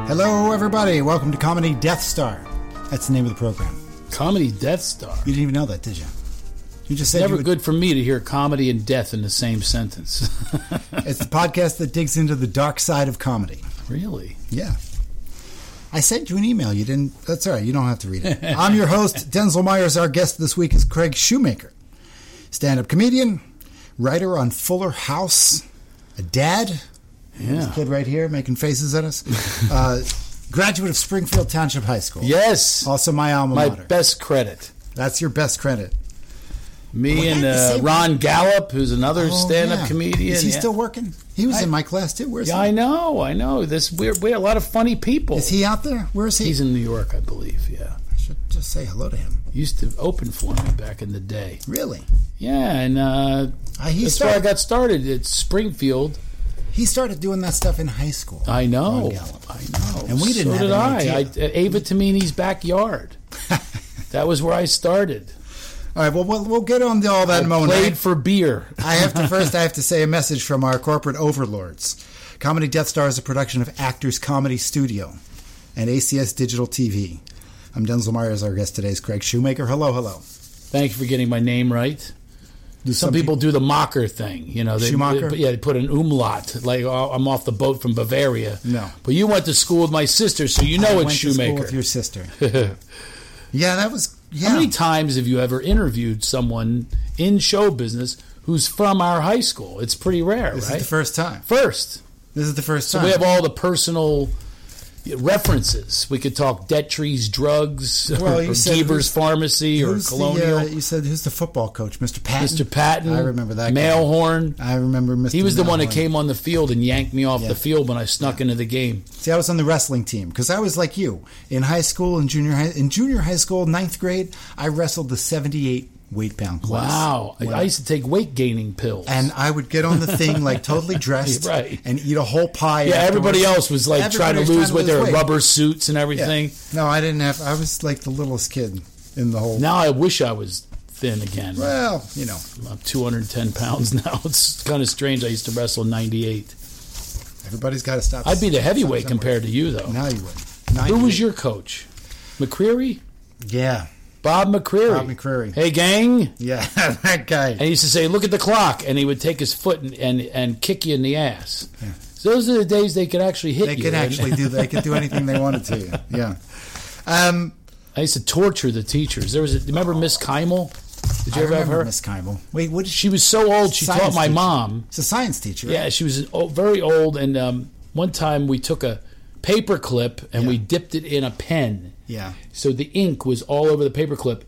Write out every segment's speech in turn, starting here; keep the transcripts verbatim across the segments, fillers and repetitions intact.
Hello, everybody. Welcome to Comedy Death Star. That's the name of the program. Comedy Death Star? You didn't even know that, did you? You just said Never you would... good for me to hear comedy and death in the same sentence. It's the podcast that digs into the dark side of comedy. Really? Yeah. I sent you an email. You didn't... That's all right. You don't have to read it. I'm your host, Denzel Myers. Our guest this week is Craig Shoemaker. Stand-up comedian, writer on Fuller House, a dad... Yeah. There's a kid right here making faces at us. Uh, graduate of Springfield Township High School. Yes. Also my alma my mater. My best credit. That's your best credit. Me well, and uh, Ron Gallup, who's another oh, stand-up yeah. comedian. Is he yeah. still working? He was I, in my class too. Where's yeah, he? I know, I know. This we're, we're a lot of funny people. Is he out there? Where is he? He's in New York, I believe, yeah. I should just say hello to him. He used to open for me back in the day. Really? Yeah, and uh, uh, he that's started, where I got started at Springfield. He started doing that stuff in high school. I know. I know. And we didn't so have did any I. idea. I. At Ava Tamini's backyard. That was where I started. All right, well, we'll, we'll get on to all that I in a moment. played for beer. I have to first, I have to say a message from our corporate overlords. Comedy Death Star is a production of Actors Comedy Studio and A C S Digital T V. I'm Denzel Myers. Our guest today is Craig Shoemaker. Hello, hello. Thank you for getting my name right. Do some, some people pe- do the Mocker thing, you know. They, Schumacher? They, yeah, they put an umlaut, like oh, I'm off the boat from Bavaria. No, but you went to school with my sister, so you know I it's went Shoemaker. To school with your sister. Yeah, that was. Yeah. How many times have you ever interviewed someone in show business who's from our high school? It's pretty rare, this right? This is the first time. First. This is the first time. So we have all the personal references. We could talk Detries Drugs, well, or, or Geber's Pharmacy, or Colonial. The, uh, you said, who's the football coach? Mister Patton? Mister Patton. I remember that Mailhorn. I remember Mister He was the Mailhorn. one that came on the field and yanked me off yeah. the field when I snuck yeah. into the game. See, I was on the wrestling team because I was like you. In high school and junior high, in junior high school, ninth grade, I wrestled the seventy-eight weight pound class. Wow. I, I used to take weight gaining pills. And I would get on the thing like totally dressed right. and eat a whole pie. Yeah, afterwards. Everybody else was like trying to lose with their weight. Rubber suits and everything. Yeah. No, I didn't have, I was like the littlest kid in the whole. Now I wish I was thin again. Well, you know. I'm two hundred ten pounds now. It's kind of strange. I used to wrestle ninety-eight. Everybody's got to stop. I'd be the heavyweight compared to you, though. Now you would. Who was your coach? McCreary? Yeah. Bob McCreary. Bob McCreary. Hey, gang. Yeah, that guy. And he used to say, look at the clock. And he would take his foot and, and, and kick you in the ass. Yeah. So those are the days they could actually hit they you. They could actually do They could do anything they wanted to you. Yeah. Um, I used to torture the teachers. There was a, remember Miss Keimel? Did you I ever have her? Miss Keimel. Wait, what? Did she, she was so old, she taught my teacher. mom. It's a science teacher. Right? Yeah, she was very old. And um, one time we took a paper clip and yeah. we dipped it in a pen. Yeah. So the ink was all over the paper clip.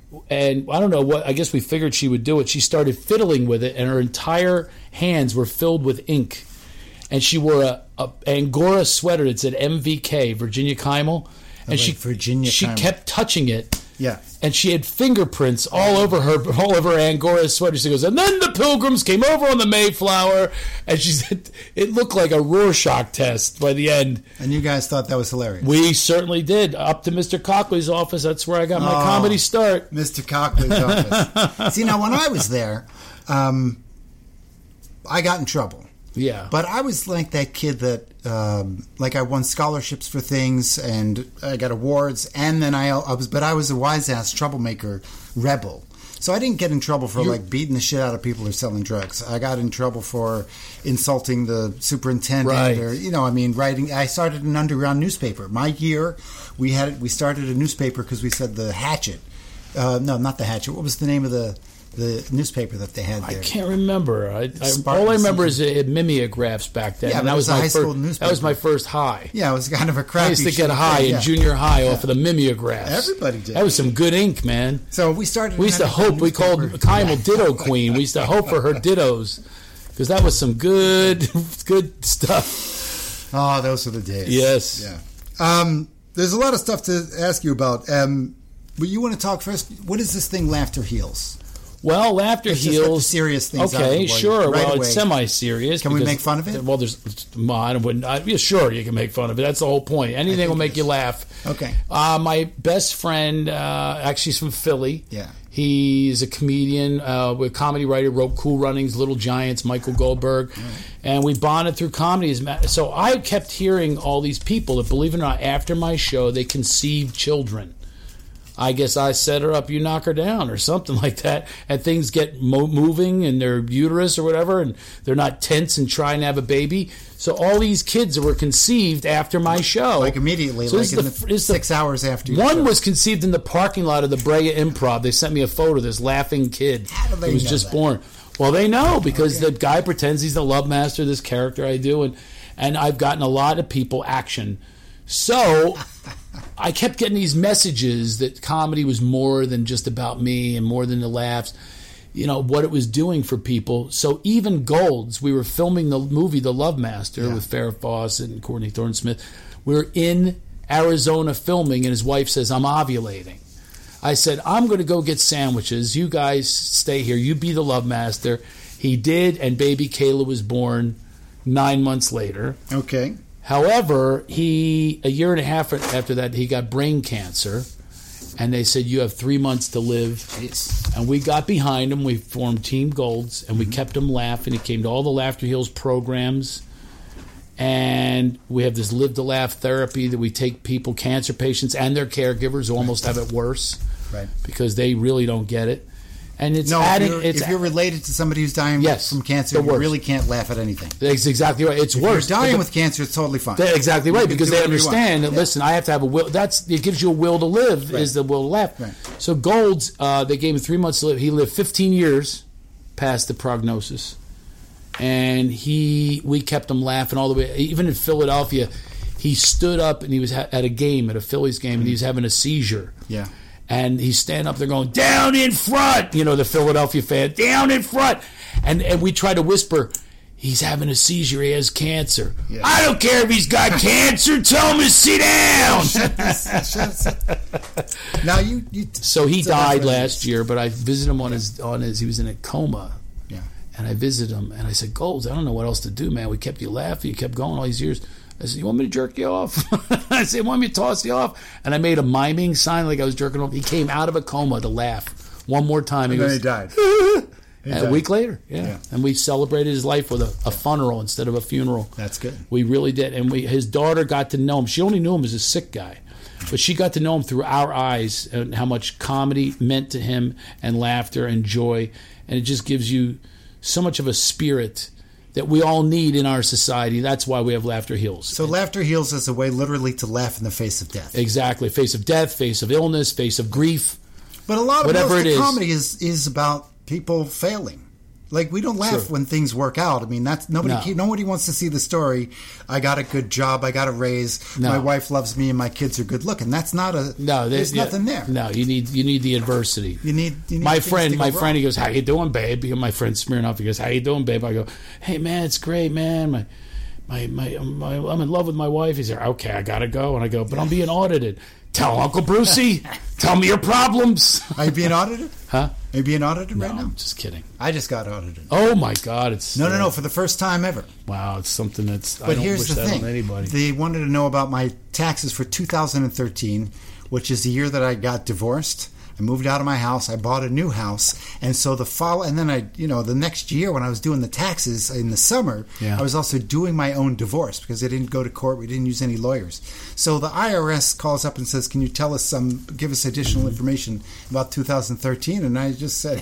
And I don't know what, I guess we figured she would do it. She started fiddling with it, and her entire hands were filled with ink. And she wore a, a Angora sweater that said M V K, Virginia Keimel. And oh, she Virginia she Keimel. kept touching it. Yeah. And she had fingerprints all over her, all over her Angora sweater. She goes, and then the Pilgrims came over on the Mayflower. And she said, it looked like a Rorschach test by the end. And you guys thought that was hilarious. We certainly did. Up to Mister Cockley's office. That's where I got my oh, comedy start. Mister Cockley's office. See, now when I was there, um, I got in trouble. Yeah. But I was like that kid that, um, like I won scholarships for things and I got awards, and then I, I was, but I was a wise ass troublemaker rebel. So I didn't get in trouble for You're, like beating the shit out of people who are selling drugs. I got in trouble for insulting the superintendent, right. or you know, I mean, writing. I started an underground newspaper. My year, we had we started a newspaper because we said the Hatchet. Uh, no, not the Hatchet. What was the name of the? The newspaper that they had there. I can't remember. I, I, all I remember is it had mimeographs back then. Yeah, and that it was, was a my high first, school newspaper. That was my first high. Yeah, it was kind of a crappy. I used to get high in yeah. junior high yeah. off of the mimeographs. Everybody did. That was some good ink, man. So we started. We used to hope. We called Keimel Ditto Queen. We used to hope for her dittos because that was some good, good stuff. Oh, those were the days. Yes. Yeah. Um, there's a lot of stuff to ask you about. Um, but you want to talk first. What is this thing, Laughter Heals? Well, Laughter Let's just get the Heals. serious things out of the Okay, way sure. right well, away. it's semi-serious. Can we because- make fun of it? Well, there's. well, I wouldn't. I, yeah, sure, you can make fun of it. That's the whole point. Anything think will it make is. you laugh. Okay. Uh, my best friend, uh, actually, he's from Philly. Yeah. He's a comedian, uh, a comedy writer, wrote Cool Runnings, Little Giants, Michael Goldberg, right. And we bonded through comedy. So I kept hearing all these people that, believe it or not, after my show, they conceived children. I guess I set her up, you knock her down, or something like that, and things get mo- moving in their uterus or whatever, and they're not tense and trying to have a baby. So all these kids were conceived after my show, Like immediately, so like in the, the six the, hours after. Your one show. was conceived in the parking lot of the Brea Improv. They sent me a photo of this laughing kid How do they who was know just that? born. Well, they know because Okay. the guy pretends he's the love master, this character I do, and and I've gotten a lot of people action. So I kept getting these messages that comedy was more than just about me and more than the laughs, you know, what it was doing for people. So even Golds, we were filming the movie The Love Master Yeah. with Farrah Fawcett and Courtney Thorne Smith. We were in Arizona filming, and his wife says, I'm ovulating. I said, I'm going to go get sandwiches. You guys stay here. You be the Love Master. He did, and baby Kayla was born nine months later. Okay. However, he a year and a half after that, he got brain cancer, and they said, you have three months to live. Jeez. And we got behind him. We formed Team Golds, and we kept him laughing. He came to all the Laughter Heals programs. And we have this Live to Laugh therapy that we take people, cancer patients and their caregivers who almost have it worse, Right. because they really don't get it. And it's No, adding. if, you're, it's if you're related to somebody who's dying Yes, from cancer, the you worst. really can't laugh at anything. That's exactly right. It's If worse. you're dying But- with cancer, it's totally fine. They're exactly You right, can because do they whatever you want. understand that, Yeah. listen, I have to have a will. That's it gives you a will to live, Right. is the will to laugh. Right. So Golds, uh, they gave him three months to live. He lived fifteen years past the prognosis. And he, we kept him laughing all the way. Even in Philadelphia, he stood up and he was ha- at a game, at a Phillies game, and he was having a seizure. Yeah. And he's standing up there going, down in front, you know, the Philadelphia fan, down in front. And and we try to whisper, he's having a seizure, he has cancer. Yeah. I don't care if he's got cancer, tell him to sit down. Now you, you So he so that's died what it last is. year, but I visited him on his, on his, he was in a coma. Yeah. And I visited him, and I said, Golds, I don't know what else to do, man. We kept you laughing, you kept going all these years. I said, you want me to jerk you off? I said, you want me to toss you off? And I made a miming sign like I was jerking off. He came out of a coma to laugh one more time. And he then goes, he died. He and died. a week later, yeah. Yeah. And we celebrated his life with a, a funeral instead of a funeral. That's good. We really did. And we, his daughter got to know him. She only knew him as a sick guy. But she got to know him through our eyes and how much comedy meant to him, and laughter and joy. And it just gives you so much of a spirit that we all need in our society. That's why we have Laughter Heals. So laughter heals as a way literally to laugh in the face of death. Exactly. Face of death, face of illness, face of grief. But a lot of Whatever most it of is. comedy is is about people failing. Like, we don't laugh Sure. when things work out. I mean, that's nobody. No. Nobody wants to see the story. I got a good job. I got a raise. No. My wife loves me, and my kids are good looking. That's not a. No, there's yeah, nothing there. No, you need you need the adversity. You need. You need My things friend, to go my wrong. friend, he goes, "How you doing, babe?" Because my friend Smirnoff, he goes, "How you doing, babe?" I go, "Hey, man, it's great, man. My, my, my, my I'm in love with my wife." He's like, "Okay, I gotta go," and I go, "But I'm being audited." Tell Uncle Brucey. Tell me your problems. Are you being audited? Huh? Are you being audited No, right now? I'm just kidding. I just got audited. Oh my God, it's No, no, no, for the first time ever. Wow, it's something that's. I But don't here's wish the that thing: on anybody. they wanted to know about my taxes for two thousand thirteen, which is the year that I got divorced. I moved out of my house. I bought a new house, and so the follow. And then I, you know, the next year when I was doing the taxes in the summer, Yeah. I was also doing my own divorce because I didn't go to court. We didn't use any lawyers. So the I R S calls up and says, "Can you tell us some, give us additional information about two thousand thirteen?" And I just said,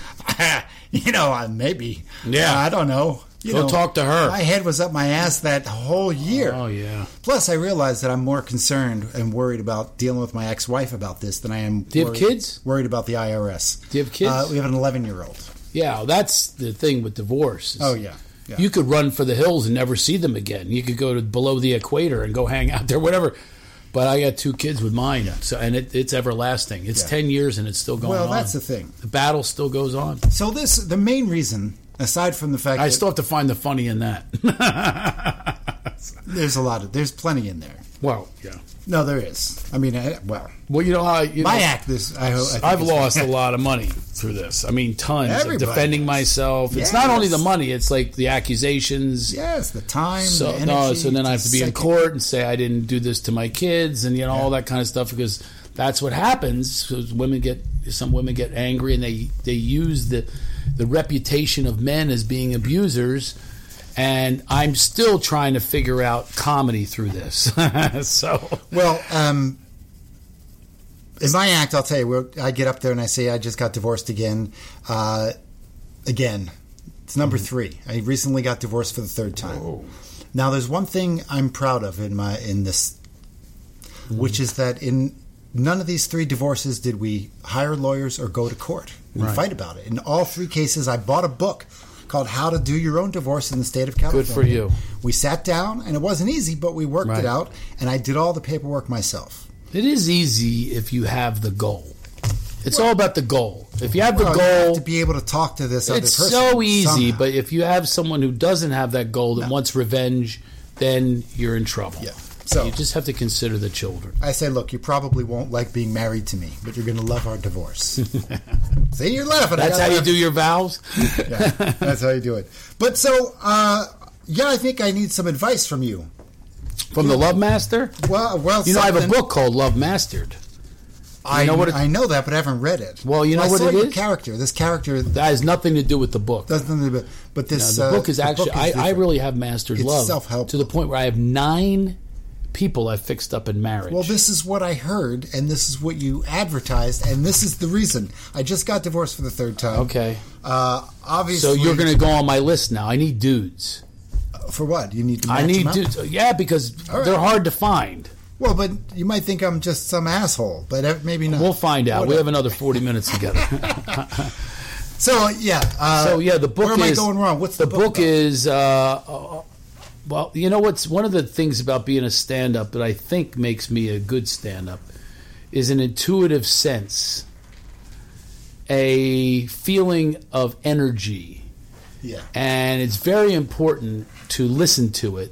"You know, uh, maybe. Yeah. I don't know." You Go know, talk to her. My head was up my ass that whole year. Oh yeah. Plus, I realized that I'm more concerned and worried about dealing with my ex-wife about this than I am. Do you have worried, kids? Worried about the I R S. Do you have kids? Uh, we have an eleven-year-old. Yeah, that's the thing with divorce. is Oh yeah. yeah. You could run for the hills and never see them again. You could go to below the equator and go hang out there, whatever. But I got two kids with mine, so and it, it's everlasting. It's Yeah. ten years and it's still going well, on. that's the thing. The battle still goes on. So this, the main reason, aside from the fact I that still have to find the funny in that. There's a lot of, there's plenty in there. Well, yeah. No, there is. I mean, I, well. Well, you know how you my know, act. This I hope. I think I've is- lost a lot of money through this. I mean, tons. Everybody Of defending does. myself. It's Yes. not only the money; it's like the accusations. Yes, the time. So the energy, no, so then I have the to be in second- court and say I didn't do this to my kids, and you know all that kind of stuff, because that's what happens. Because women get some women get angry, and they they use the the reputation of men as being abusers. And I'm still trying to figure out comedy through this. So Well, um, in my act, I'll tell you, we're- I get up there and I say I just got divorced again. Uh, again, it's number three. I recently got divorced for the third time. Whoa. Now, there's one thing I'm proud of in my in this, which is that in none of these three divorces did we hire lawyers or go to court and Right. fight about it. In all three cases, I bought a book called How to Do Your Own Divorce in the State of California. Good for you. We sat down, and it wasn't easy, but we worked Right. it out, and I did all the paperwork myself. it is easy if you have the goal. It's all about the goal. If you have the Well, you have goal, to be able to talk to this other it's person. so easy. somehow. But if you have someone who doesn't have that goal that No. wants revenge, then you're in trouble. Yeah. So- you just have to consider the children. I say, look, you probably won't like being married to me, but you're going to love our divorce. See, you're laughing. I That's gotta how you laugh. do your vows. Yeah, that's how you do it. But so, uh, yeah, I think I need some advice from you. From the Love Master. Well, well, You know, I have a something- book called Love Mastered. I know what it- I know that, but I haven't read it. Well, you know I what saw it your is? character. This character That has nothing to do with the book. doesn't. But, but this Now, the uh, book is the actually, book is I, I different. really have mastered It's love self-help. to the point where I have nine people I've fixed up in marriage. Well, this is what I heard, and this is what you advertised, and this is the reason. I just got divorced for the third time. Okay. Uh, obviously. So you're going to go on my list now. I need dudes. For what? You need to match I need them up? dudes. Yeah, because All right. they're hard to find. Well, but you might think I'm just some asshole, but uh, maybe not. We'll find out. We Whatever. have another forty minutes together. So, yeah. Uh, so yeah, the book where am is I going wrong? What's the, the book about? is. Uh, uh, well, you know what's one of the things about being a stand-up that I think makes me a good stand-up is an intuitive sense, a feeling of energy, Yeah. and it's very important to listen to it.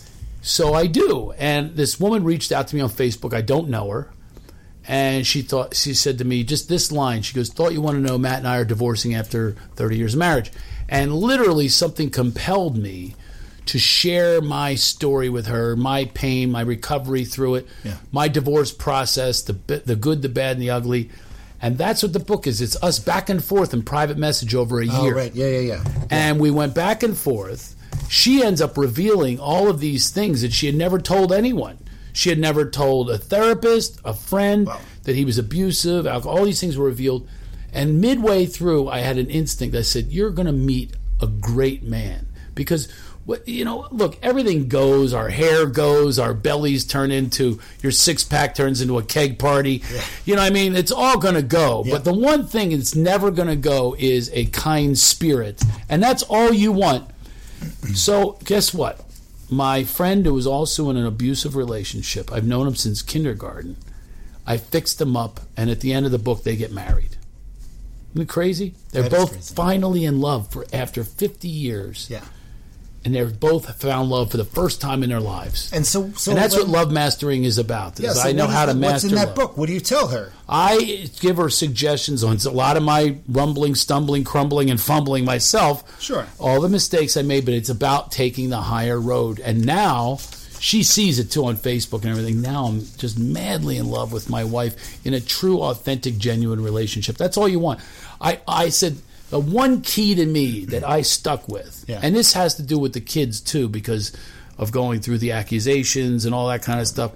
So I do. And this woman reached out to me on Facebook. I don't know her. And she thought she said to me just this line. She goes, "Thought you want to know Matt and I are divorcing after thirty years of marriage." And literally something compelled me to share my story with her, my pain, my recovery through it, Yeah. my divorce process, the bi- the good, the bad, and the ugly. And that's what the book is. It's us back and forth in private message over a Oh, year. right. Yeah, yeah, yeah. And we went back and forth. She ends up revealing all of these things that she had never told anyone. She had never told a therapist, a friend, Wow. that he was abusive. Alcohol, all these things were revealed. And midway through, I had an instinct. I said, "You're going to meet a great man." Because, what you know, look, everything goes. Our hair goes. Our bellies turn into, your six-pack turns into a keg party. Yeah. You know what I mean? It's all going to go. Yeah. But the one thing that's never going to go is a kind spirit. And that's all you want. So guess what? My friend who was also in an abusive relationship, I've known him since kindergarten. I fixed them up, and at the end of the book, they get married. Isn't it crazy? They're That is both crazy. finally in love for after fifty years, Yeah. and they're both found love for the first time in their lives. And so, so and that's when- what love mastering is about. Yeah, is so I know what is how to the- master What's in that love. book? What do you tell her? I give her suggestions on a lot of my rumbling, stumbling, crumbling, and fumbling myself. Sure. All the mistakes I made, but it's about taking the higher road. And now she sees it too on Facebook and everything. Now I'm just madly in love with my wife in a true, authentic, genuine relationship. That's all you want. I, I said the one key to me that I stuck with, Yeah. and this has to do with the kids too because of going through the accusations and all that kind of stuff.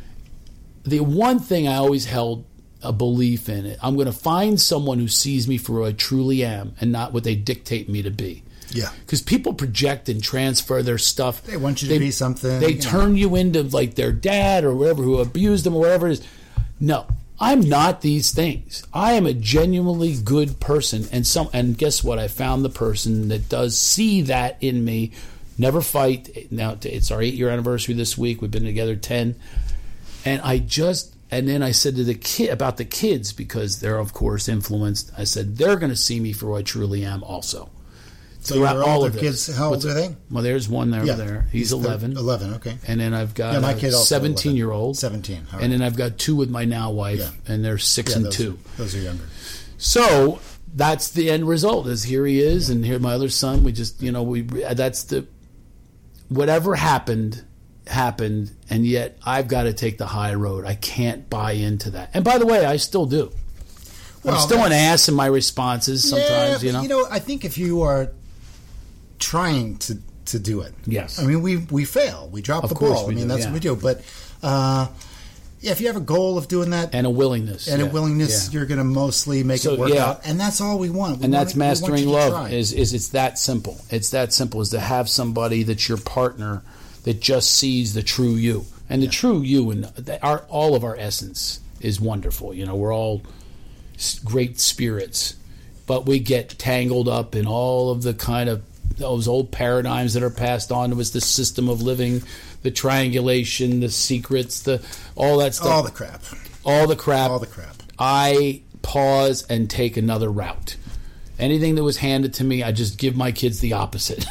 The one thing I always held a belief in it, I'm going to find someone who sees me for who I truly am and not what they dictate me to be. Yeah. Because people project and transfer their stuff. They want you to be something, They you know. turn you into like their dad or whatever who abused them or whatever it is. No, I'm not these things. I am a genuinely good person. And some. And guess what? I found the person that does see that in me. Never fight. Now, it's our eight-year anniversary this week. We've been together ten. And I just... And then I said to the kid about the kids, because they're, of course, influenced. I said, they're going to see me for who I truly am also. So your throughout all older of this. kids, how old What's- are they? Well, there's one over Yeah. there. He's, thir- eleven. eleven, okay. And then I've got Yeah, my a kid also seventeen-year-old. seventeen. All right. And then I've got two with my now wife, Yeah. and they're six yeah, and those, two. Those are younger. So that's the end result. Is here he is, and here my other son. We just, you know, we that's the whatever happened happened, and yet I've got to take the high road. I can't buy into that. And by the way, I still do. Well, I'm still an that's- ass in my responses sometimes. yeah, you know. but, you know, I think if you are trying to to do it, Yes. I mean, we we fail, we drop Of the course ball. we I mean, do, that's yeah. what we do. But uh, yeah, if you have a goal of doing that and a willingness. and yeah, a willingness, yeah. you're going to mostly make So, it work yeah. out, and that's all we want. We and want that's it- we want mastering you to love try. is is it's that simple. It's that simple, is to have somebody that's your partner that just sees the true you. And the true you and the- our all of our essence is wonderful. You know, we're all s- great spirits, but we get tangled up in all of the kind of those old paradigms that are passed on to us, the system of living, the triangulation, the secrets, the all that stuff. all the crap, all the crap. all the crap. I pause and take another route. Anything that was handed to me, I just give my kids the opposite.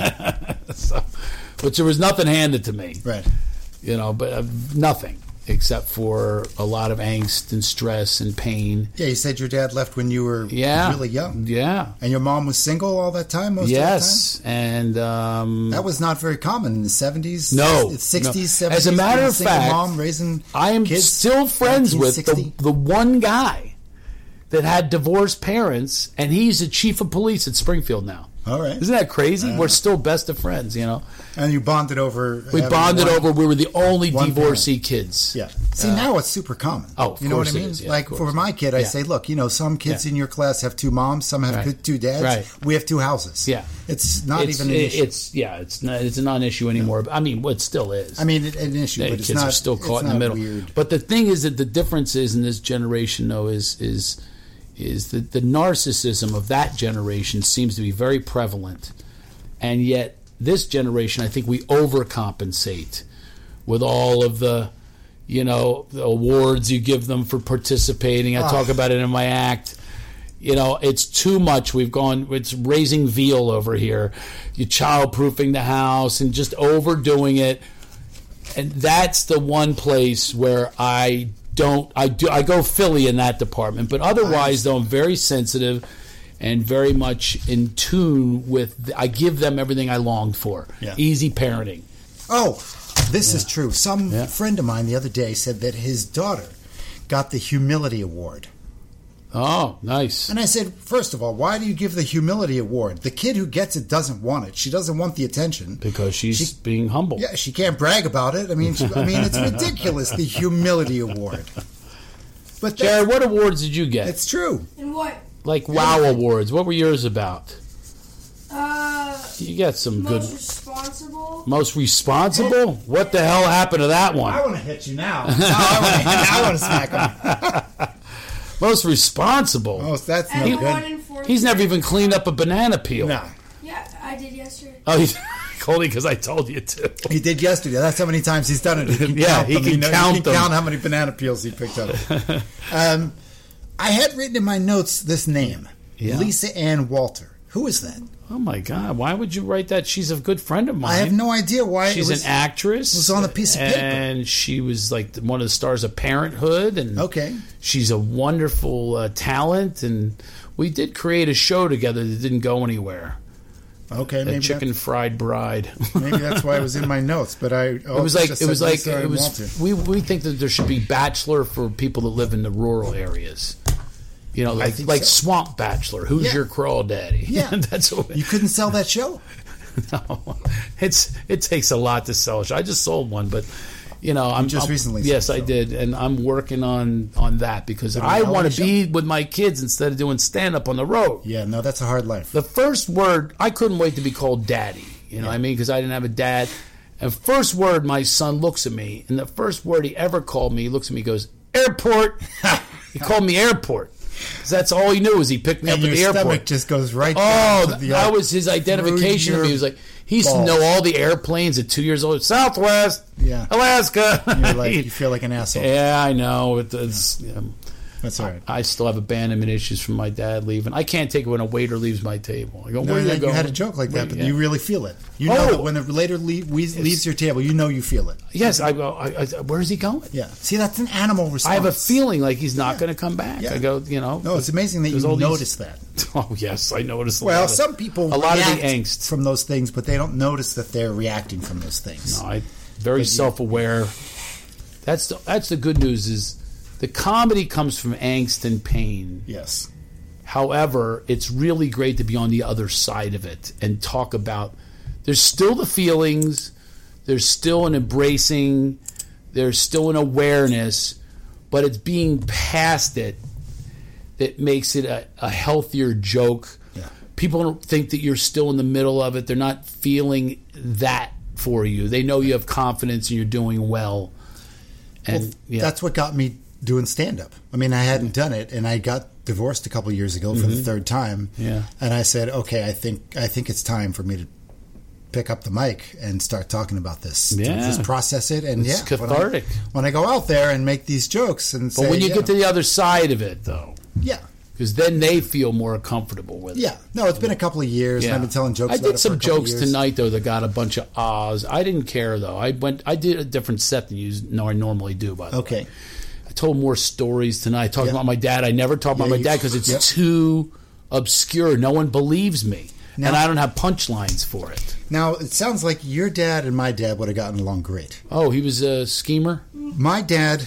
so, which there was nothing handed to me, Right. you know, but uh, nothing except for a lot of angst and stress and pain. Yeah, you said your dad left when you were Yeah, really young, Yeah. and your mom was single all that time. Most Yes, and um, of the time, that was not very common in the seventies. No, it's sixties, no. seventies. As a matter being of single fact, mom raising I am kids, still friends with the, nineteen sixty. the one guy that had divorced parents, and he's the chief of police at Springfield now. All right, Isn't that crazy? Uh, We're still best of friends, you know. and you bonded over. We having bonded one- over. We were the only one divorcee kids. Yeah. See, now it's super common. Oh, of you know what I course it mean? is, yeah, like of for course. my kid, I Yeah. say, look, you know, some kids Yeah. in your class have two moms, some have Right. two dads. Right. We have two houses. Yeah. It's not it's, even an it- issue. It's yeah, it's not, it's a non-issue anymore. I mean, well, it still is. I mean, it, an issue, Yeah, but it's kids not. are still it's caught in the not middle. Weird. But the thing is that the difference is in this generation, though, is is is that the narcissism of that generation seems to be very prevalent, and yet this generation, I think, we overcompensate with all of the, you know, the awards you give them for participating. I Ah. talk about it in my act. You know, it's too much. We've gone, it's raising veal over here. You're child-proofing the house and just overdoing it. And that's the one place where I don't, I do, I go Philly in that department. But otherwise, though, I'm very sensitive and very much in tune with, I give them everything I longed for. Yeah. Easy parenting. Oh, this is true. Some Yeah. friend of mine the other day said that his daughter got the humility award. Oh, nice. And I said, first of all, why do you give the humility award? The kid who gets it doesn't want it. She doesn't want the attention. Because she's She- being humble. Yeah, she can't brag about it. I mean, she, I mean, it's ridiculous, the humility award. But that's, Jared, what awards did you get? it's true. And what? Like WOW awards. What were yours about? Uh, You got some good. most responsible. Most responsible? What the hell happened to that one? want to hit you now. now I want to smack him. Most responsible. Oh, that's no And one good. in fourth. He's never even cleaned up a banana peel. No. Yeah, I did yesterday. Oh, he's only because I told you to. He did yesterday. That's how many times he's done it. He can Yeah, count he them. can know- count he can them. count how many banana peels he picked up. um, I had written in my notes this name, Yeah. Lisa Ann Walter. Who is that? Oh my God! Why would you write that? She's a good friend of mine. I have no idea why She's it was. an actress. it was on a piece of paper. and she was like one of the stars of Parenthood. And Okay. she's a wonderful uh, talent. And we did create a show together that didn't go anywhere. Okay, A maybe Chicken that's, Fried Bride. maybe that's why it was in my notes. But I It was like it was like it was. We we think that there should be Bachelor for people that live in the rural areas. You know, like think like so. Swamp Bachelor. Who's Yeah. your crawdaddy? Yeah. That's what. You couldn't sell that show. No, it's it takes a lot to sell a show. I just sold one, but you know, I'm just I'm- recently Yes, sold I a show. did, and I'm working on on that because Is it a I reality want to show? be with my kids instead of doing stand up on the road. Yeah, no, that's a hard life. The first word, I couldn't wait to be called daddy. You know what I mean? Because I didn't have a dad. And first word, my son looks at me, and the first word he ever called me, he looks at me, he goes, airport. He called me airport. 'Cause that's all he knew was he picked me And up at your the airport. stomach just goes right Oh, down to the that was his identification of me. He was like, he used to balls. know all the airplanes at two years old. Southwest, Yeah. Alaska. You're like, you feel like an asshole. Yeah, I know. It, it's, yeah. That's all right. I, I still have abandonment issues from my dad leaving. I can't take it when a waiter leaves my table. I go, No, where no, you you going? had a joke like that, Wait, but yeah. you really feel it. You Oh. know that when the waiter leave, leaves your table, you know you feel it. Yes, I go, I, I, where is he going? Yeah. See, that's an animal response. I have a feeling like he's not Yeah. going to come back. Yeah. I go, you know. No, it's amazing that you there's all these- notice that. Oh, yes, I noticed a Well, lot of, some people a lot of react the angst. from those things, but they don't notice that they're reacting from those things. No, I very But, yeah. self-aware. That's the, that's the good news is the comedy comes from angst and pain. Yes. However, it's really great to be on the other side of it and talk about there's still the feelings, there's still an embracing, there's still an awareness, but it's being past it that makes it a, a healthier joke. Yeah. People don't think that you're still in the middle of it. They're not feeling that for you. They know you have confidence and you're doing well. And Well, yeah. that's what got me doing stand-up. I mean, I hadn't done it, and I got divorced a couple of years ago for the third time. Yeah. And I said, okay, I think I think it's time for me to pick up the mic and start talking about this. To Yeah. just process it, and It's yeah, cathartic. When I, when I go out there and make these jokes and But say, when you yeah, get to the other side of it, though, yeah, because then they feel more comfortable with it. yeah, no, it's been a couple of years, and I've been telling jokes. I about did it some for a couple jokes of years. tonight though that got a bunch of ahs. I didn't care though. I went. I did a different set than you know I normally do. By the Okay. way, I told more stories tonight. I talked Yeah. about my dad. I never talk about Yeah, my you- dad because it's yep. too obscure. No one believes me, Now- and I don't have punchlines for it. Now it sounds like your dad and my dad would have gotten along great. Oh, he was a schemer. My dad,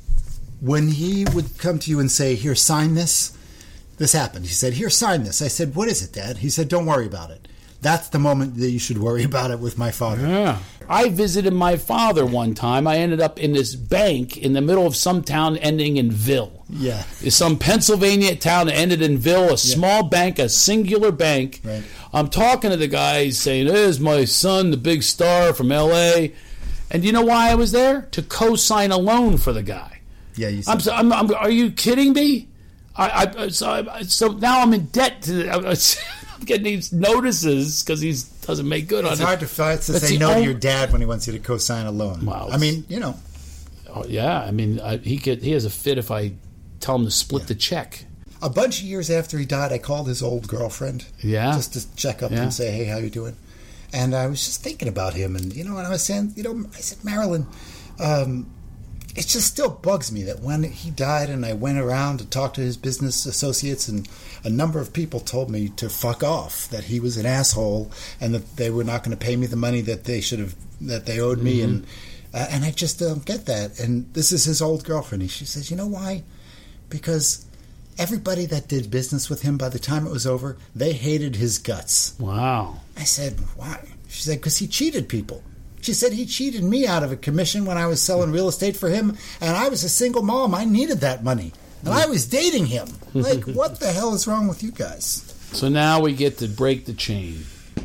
when he would come to you and say, "Here, sign this," this happened. He said, "Here, sign this." I said, "What is it, Dad?" He said, "Don't worry about it." That's the moment that you should worry about it with my father. Yeah. I visited my father one time. I ended up in this bank in the middle of some town ending in Ville. Yeah. It's some Pennsylvania town that ended in Ville, a small bank, a singular bank. Right. I'm talking to the guy, he's saying, "There's my son, the big star from L A" And do you know why I was there? To co-sign a loan for the guy. Yeah, you said I'm, so, I'm, I'm, are you kidding me? I, I, so, I, so now I'm in debt to. I'm getting these notices because he doesn't make good on it's it. hard to, fight, to That's say the no only- to your dad when he wants you to co-sign a loan. Wow. I mean, you know. Oh, yeah, I mean, I, he get he has a fit if I tell him to split the check. A bunch of years after he died, I called his old girlfriend. Yeah. Just to check up Yeah. and say, "Hey, how you doing?" And I was just thinking about him, and you know, and I was saying, you know, I said, Marilyn, um, it just still bugs me that when he died, and I went around to talk to his business associates, and a number of people told me to fuck off, that he was an asshole, and that they were not going to pay me the money that they should have, that they owed me, and uh, and I just don't get that. And this is his old girlfriend. And she says, "You know why? Because everybody that did business with him, by the time it was over, they hated his guts." Wow. I said, "Why?" She said, "Because he cheated people." She said, "He cheated me out of a commission when I was selling real estate for him, and I was a single mom. I needed that money. And I was dating him. Like, what the hell is wrong with you guys?" So now we get to break the chain.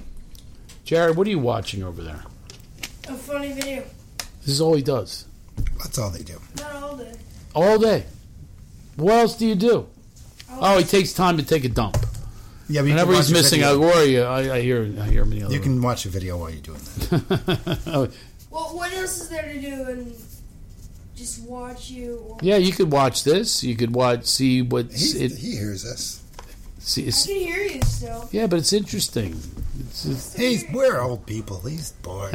Jared, what are you watching over there? A funny video. This is all he does. That's all they do. Not all day. All day. What else do you do? Oh, he takes time to take a dump. Yeah, but you Whenever can he's watch a missing, I video. worry. I, I hear I hear him in the other You room. can watch a video while you're doing that. Oh, Well, what else is there to do and just watch you? Or yeah, you could watch this. You could watch, see what He, it. he hears us. See, I it's, can hear you still. yeah, but it's interesting. It's, it's, He's, we're old people. He's bored.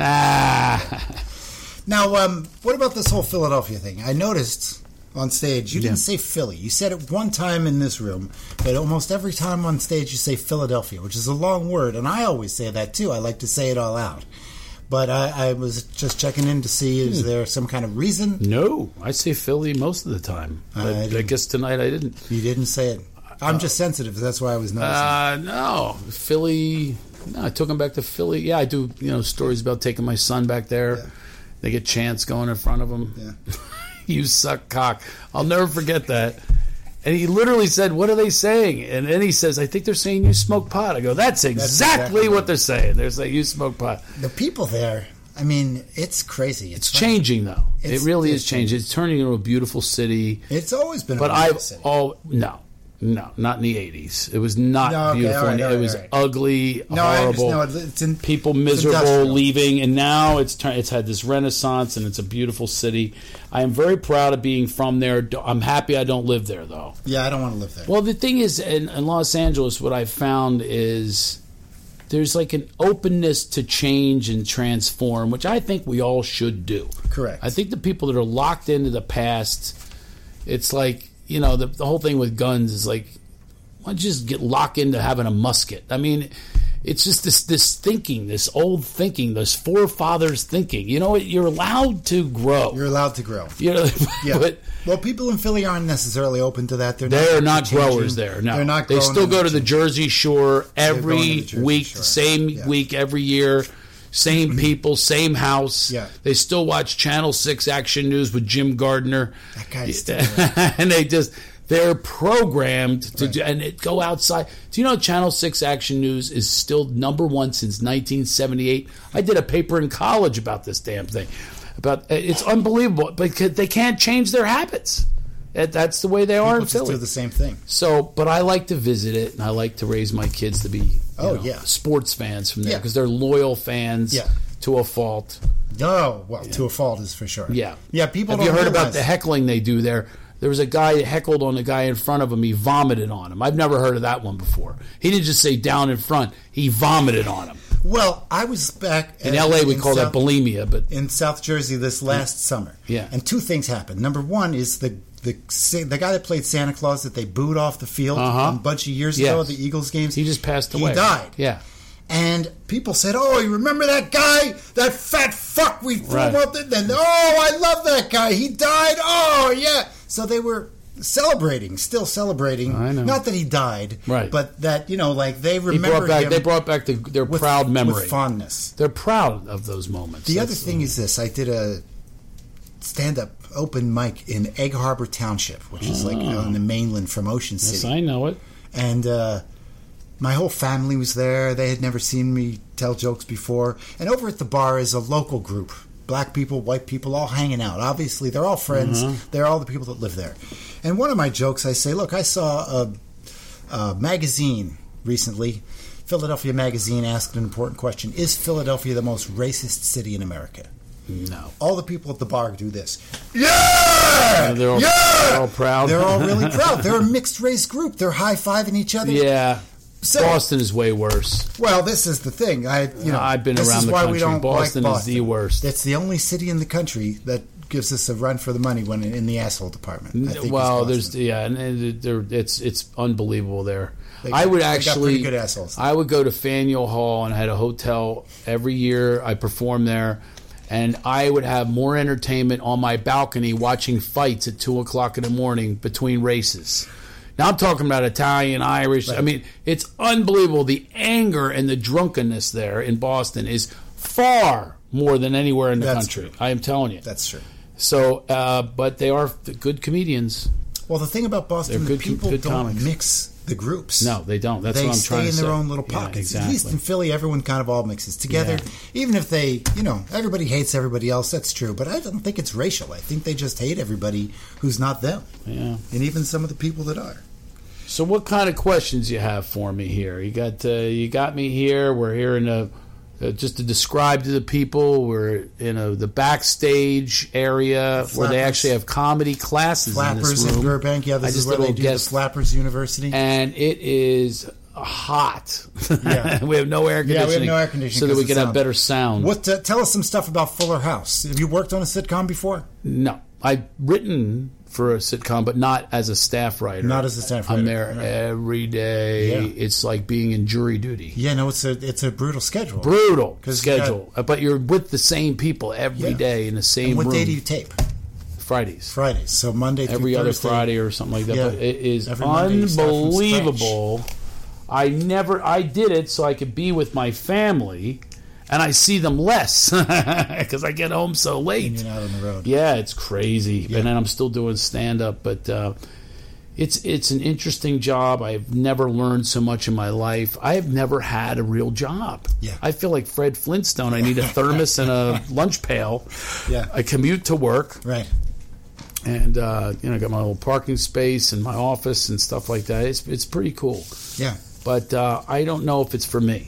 ah, Now, um, what about this whole Philadelphia thing? I noticed on stage you didn't say Philly. You said it one time in this room, but almost every time on stage you say Philadelphia, which is a long word, and I always say that too. I like to say it all out. But I, I was just checking in to see, is there some kind of reason? no, I say Philly most of the time. I But I, didn't. guess tonight I didn't. You didn't say it. I'm just sensitive. That's why I was noticing. Uh, no, Philly. No, I took him back to Philly. Yeah, I do. You know, stories about taking my son back there. Yeah. They get Chance going in front of him. Yeah. You suck cock. I'll never forget that. And he literally said, "What are they saying?" And then he says, "I think they're saying you smoke pot." I go, "That's exactly, exactly what right. they're saying. They're saying you smoke pot." The people there, I mean, it's crazy. It's, It's funny. changing though. It's- it really it's is changing. It's turning into a beautiful city. It's always been a But beautiful I've city. oh no, No, not in the eighties. It was not No, okay, beautiful. all right, all right, it was all right. ugly, No, I horrible. understand. No, it's in, People it's miserable, industrial. leaving, and now it's turn, it's had this renaissance, and it's a beautiful city. I am very proud of being from there. Do- I'm happy I don't live there, though. Yeah, I don't want to live there. Well, the thing is, in, in Los Angeles, what I've found is there's like an openness to change and transform, which I think we all should do. Correct. I think the people that are locked into the past, it's like, you know, the, the whole thing with guns is like, why don't you just get locked into having a musket? I mean, it's just this this thinking, this old thinking, this forefathers thinking. You know, you're allowed to grow. You're allowed to grow. You know, Yeah. but Well, people in Philly aren't necessarily open to that. They're, they're not, not changing. growers there. No, They're not They growing still and go to the changing. Jersey Shore going to every the Jersey week, Shore. same Yeah. week every year. Same people, same house. Yeah. They still watch Channel six Action News with Jim Gardner. That guy's still there. And they just, they're programmed to Right. do, and it, go outside. Do you know Channel six Action News is still number one since nineteen seventy-eight? I did a paper in college about this damn thing. About It's unbelievable, because they can't change their habits. That- That's the way they are People in just Philly. do the same thing. So, but I like to visit it, and I like to raise my kids to be, you Oh, know, yeah. sports fans from there, Yeah. because they're loyal fans Yeah. to a fault. Oh, well, to a fault is for sure. Yeah, Yeah, people Have don't you heard realize. about the heckling they do there? There was a guy that heckled on the guy in front of him. He vomited on him. I've never heard of that one before. He didn't just say down in front. He vomited on him. Well, I was back In at- L A, we call South, that bulimia, but in South Jersey this last summer. Yeah. And two things happened. Number one is the the the guy that played Santa Claus that they booed off the field Uh-huh. a bunch of years Yes. ago at the Eagles games. he just passed He away. died. Yeah. And people said, "Oh, you remember that guy? That fat fuck we threw him Right. up there? And oh, I love that guy. He died. Oh, yeah." So they were celebrating, still celebrating. I know. Not that he died, Right. but that, you know, like they He remember brought back. him They brought back the, their with, proud memory. with fondness. They're proud of those moments. The other That's- thing is this: I did a stand-up open mic in Egg Harbor Township, which is like on the mainland from Ocean Yes, City, I know it. and uh, my whole family was there. They had never seen me tell jokes before, and over at the bar is a local group. Black people, white people, all hanging out. Obviously, they're all friends. Uh-huh. They're all the people that live there. And one of my jokes, I say, look, I saw a, a magazine recently. Philadelphia Magazine asked an important question. Is Philadelphia the most racist city in America? No. All the people at the bar do this. Yeah! They're all, yeah! they're all proud. They're all really proud. They're a mixed race group. They're high-fiving each other. Yeah. So, Boston is way worse. well, this is the thing. I, you know, I've been this around is the why country. we don't Boston like is Boston. the worst. It's the only city in the country that gives us a run for the money when in the asshole department. I think is Well, Boston. there's yeah, and, and there, it's it's unbelievable there. They- I would they got actually, pretty good assholes. I would go to Faneuil Hall and I had a hotel every year. I performed there, and I would have more entertainment on my balcony watching fights at two o'clock in the morning between races. Now I'm talking about Italian, Irish. I mean, it's unbelievable. The anger and the drunkenness there in Boston is far more than anywhere in the That's country. true. I am telling you. That's true. So, uh, but they are good comedians. Well, the thing about Boston, They're the good- people good don't comics. mix the groups. No, they don't. That's they what I'm stay trying in to their say. own little Yeah, pockets. exactly. At least in Philly, everyone kind of all mixes together. Yeah. Even if they, you know, everybody hates everybody else. That's true. But I don't think it's racial. I think they just hate everybody who's not them, Yeah. and even some of the people that are. So, what kind of questions you have for me here? You got uh, you got me here. We're here in a uh, just to describe to the people. We're in a the backstage area where they Flappers. actually have comedy classes in Flappers this in room. Burbank. Yeah, I this is just where did a they little do guest- the Flappers University. and it is hot. Yeah. we have no air Yeah, conditioning. we have no air conditioning so that 'cause we of can have sound. better sound. What? Uh, tell us some stuff about Fuller House. Have you worked on a sitcom before? No, I've written for a sitcom, but not as a staff writer. Not as a staff I'm writer, there right. every day. Yeah. It's like being in jury duty. Yeah, no, it's a it's a brutal schedule. Brutal 'Cause you schedule, but you're with the same people every Yeah. day in the same And what room. day do you tape? Fridays, Fridays. So Monday through every other Thursday. Friday or something like that. Yeah. But it is Every Monday you start from unbelievable. I never, I did it so I could be with my family, and I see them less because I get home so late. And you're not on the road. Yeah, it's crazy. Yeah. And then I'm still doing stand up, but uh, it's it's an interesting job. I've never learned so much in my life. I have never had a real job. Yeah. I feel like Fred Flintstone. I need a thermos and a lunch pail. Yeah. I commute to work. Right. and uh, you know, I got my little parking space and my office and stuff like that. It's it's pretty cool. Yeah. But uh, I don't know if it's for me.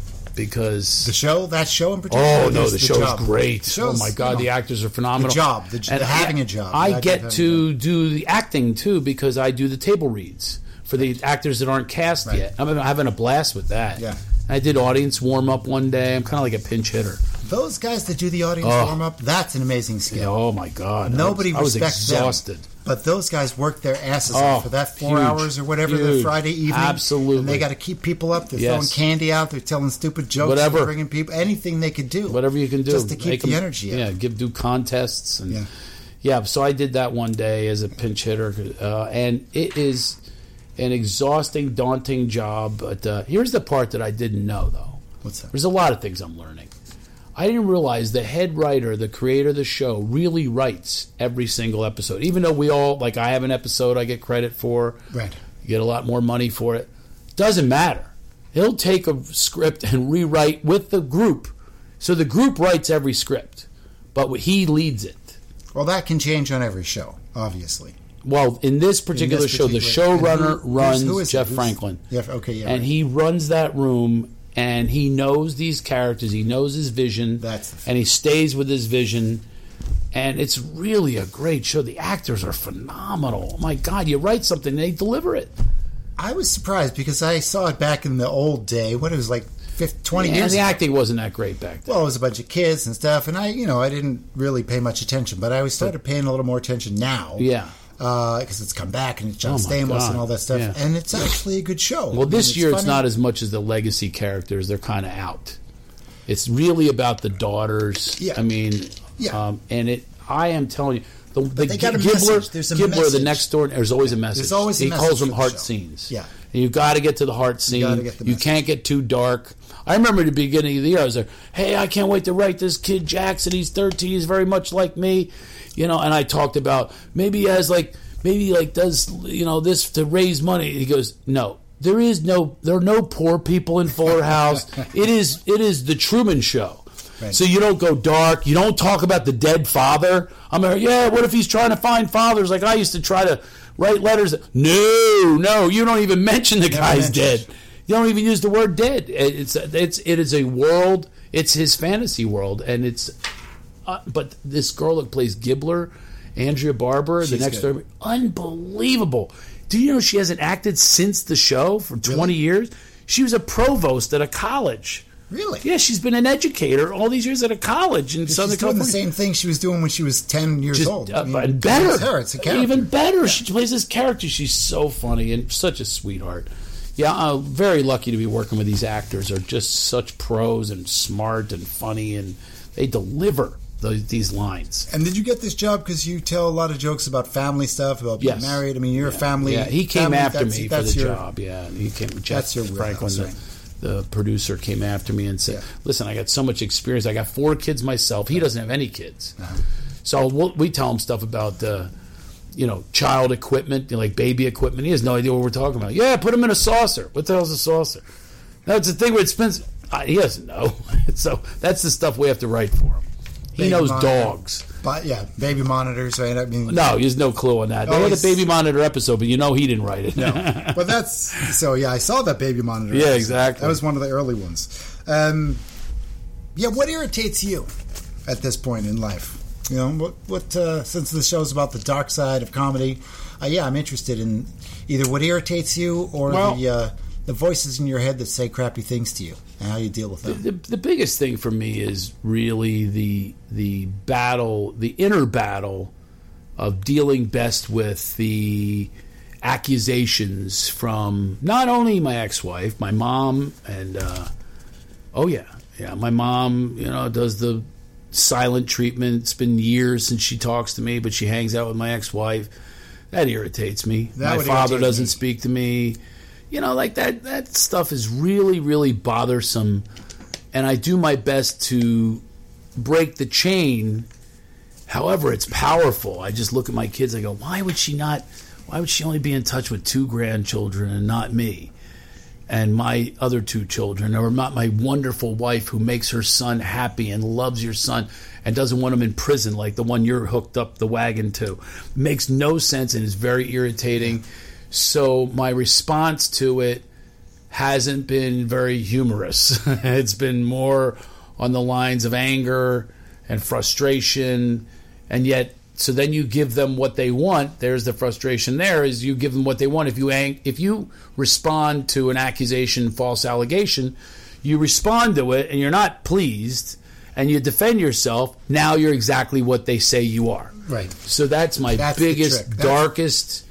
Because the show, that show in particular. Oh no, the, the show job. is great. Show's, oh my god, you know, the actors are phenomenal. The job, the, the having a job. I get to do the acting too because I do the table reads for the actors that aren't cast right. yet. I'm having a blast with that. Yeah, I did audience warm up one day. I'm kind of like a pinch hitter. Those guys that do the audience oh. warm up, that's an amazing skill. Yeah, oh my god, nobody I was, respects I was exhausted. them. But those guys work their asses oh, off for that four huge, hours or whatever huge. the Friday evening. Absolutely. And they got to keep people up. They're yes. throwing candy out. They're telling stupid jokes. Whatever. They're bringing people. Anything they could do. Whatever you can do. Just to keep Make the them, energy up. Yeah, give do contests. And, yeah. yeah, so I did that one day as a pinch hitter. Uh, and it is an exhausting, daunting job. But uh, here's the part that I didn't know, though. What's that? There's a lot of things I'm learning. I didn't realize the head writer, the creator of the show, really writes every single episode. Even though we all, like I have an episode I get credit for. Right. You get a lot more money for it. Doesn't matter. He'll take a script and rewrite with the group. So the group writes every script, but he leads it. Well, that can change on every show, obviously. Well, in this particular, in this particular show, the showrunner who, runs who is Jeff Who's, Franklin. Yeah, okay, yeah. And right. he runs that room. And he knows these characters. He knows his vision. That's and he stays with his vision. And it's really a great show. The actors are phenomenal. Oh my God, you write something, they deliver it. I was surprised because I saw it back in the old day when it was like fifty, twenty yeah, years the ago. acting wasn't that great back then. Well, it was a bunch of kids and stuff. And I, you know, I didn't really pay much attention. But I started paying a little more attention now. Yeah. Because uh, it's come back and it's John oh Stamos God. and all that stuff. Yeah. And it's actually a good show. Well, this I mean, year it's, it's not as much as the legacy characters. They're kind of out. It's really about the daughters. Yeah. I mean, yeah. Um, and it. I am telling you, the, the they got a Gibbler, message. There's a Gibbler, message. the next door. There's always a message. There's always a he message calls them for the heart show. scenes. Yeah. And you've got to get to the heart scene. You, You, the you can't get too dark. I remember at the beginning of the year, I was like, hey, I can't wait to write this kid Jackson. He's thirteen. He's very much like me. You know, and I talked about maybe he has like, maybe he like does, you know, this to raise money. He goes, no, there is no, there are no poor people in Fuller House. it is, it is the Truman Show. Right. So you don't go dark. You don't talk about the dead father. I'm like, yeah, what if he's trying to find fathers? Like I used to try to write letters. No, no, you don't even mention the Never guy's mentioned. dead. You don't even use the word dead. It's it's it is a world. It's his fantasy world, and it's. Uh, but this girl that plays Gibbler, Andrea Barber, She's the next good. door, unbelievable. Do you know she hasn't acted since the show for twenty Really? years? She was a provost at a college. Really? Yeah, she's been an educator all these years at a college in She's Southern doing California. the same thing she was doing when she was ten years Just, old. uh, I mean, and better. It's her. It's a character. Even better. Yeah. She plays this character. She's so funny and such a sweetheart. Yeah, I'm very lucky to be working with these actors. They're just such pros and smart and funny, and they deliver the, these lines. And did you get this job because you tell a lot of jokes about family stuff, about being Yes. married? I mean, you're yeah. a family. Yeah, he came family, after that's- me for that's the your, job. Yeah, he came. Jeff That's your Franklin, wheelhouse, the, right. the producer, came after me and said, Yeah. "Listen, I got so much experience. I got four kids myself. He doesn't have any kids, Uh-huh. so we'll, we tell him stuff about." Uh, you know, child equipment, you know, like baby equipment. He has no idea what we're talking about. Yeah, put him in a saucer. What the hell's a saucer? That's the thing where it spins. Uh, he doesn't know. So that's the stuff we have to write for him. He Baby knows monitor. dogs. But yeah, baby monitors, right? I mean, No, he has no clue on that. They Oh, had a he's- baby monitor episode, but you know he didn't write it. no. But that's so. Yeah, I saw that baby monitor. Yeah, episode. exactly. That was one of the early ones. Um, yeah, what irritates you at this point in life? You know, what? What? Uh, since the show's about the dark side of comedy, uh, yeah, I'm interested in either what irritates you or Well- the uh, the voices in your head that say crappy things to you and how you deal with them. The, the biggest thing for me is really the the battle, the inner battle of dealing best with the accusations from not only my ex-wife, my mom, and uh, oh yeah, yeah, my mom, you know, does the silent treatment. It's been years since she talks to me, but she hangs out with my ex-wife. That irritates me. That my would father irritate doesn't me. speak to me. You know, like that that stuff is really, really bothersome. And I do my best to break the chain. However, it's powerful. I just look at my kids, I go, why would she not, why would she only be in touch with two grandchildren and not me? And my other two children, or not my wonderful wife who makes her son happy and loves your son. and doesn't want them in prison like the one you're hooked up the wagon to. Makes no sense and is very irritating. So my response to it hasn't been very humorous. It's been more on the lines of anger and frustration, and yet, so then you give them what they want. There's the frustration there, is you give them what they want. If you ang- if you respond to an accusation, false allegation, you respond to it and you're not pleased and you defend yourself, now you're exactly what they say you are. Right. So that's my That's the biggest, trick. That's- darkest